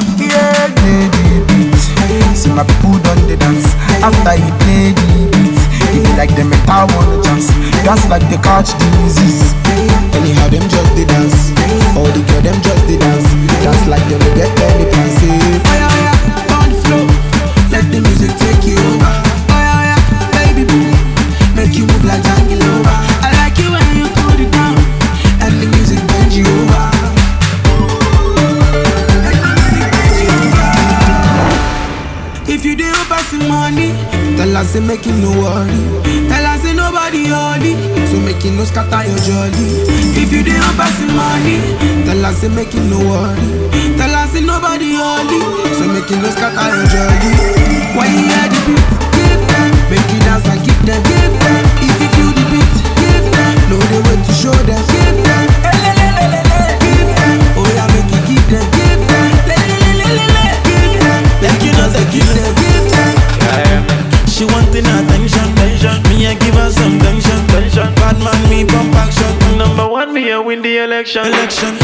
Yeah, play the beat. See my people done the dance. After he play the beat, it be like the metal wanna dance. Dance like they catch disease. Anyhow them just the dance. All the girl them just the dance. Dance like they will get any fancy. On the floor, let the music take you over. Baby boo, make you move like Jackie Lover. I like you when you put it down, and the music bend you over. If you do passing money, tell us say make you no worry. Tell us say nobody holy, so make you no scatter your jolly. If you do passing money, tell us say make you no worry. Tell us say nobody holy, so make you no scatter your jolly. Why you hear the beat? Give them, make you dance and give them. Give them, if you feel the beat, give them. Know the way to show them. Give them, give them. Oh yeah, make you give them. Give them, give them. Like you know they give them. Give them. She wanting attention, me I give her some tension. Bad man, me pump action. Number one, me I win the election.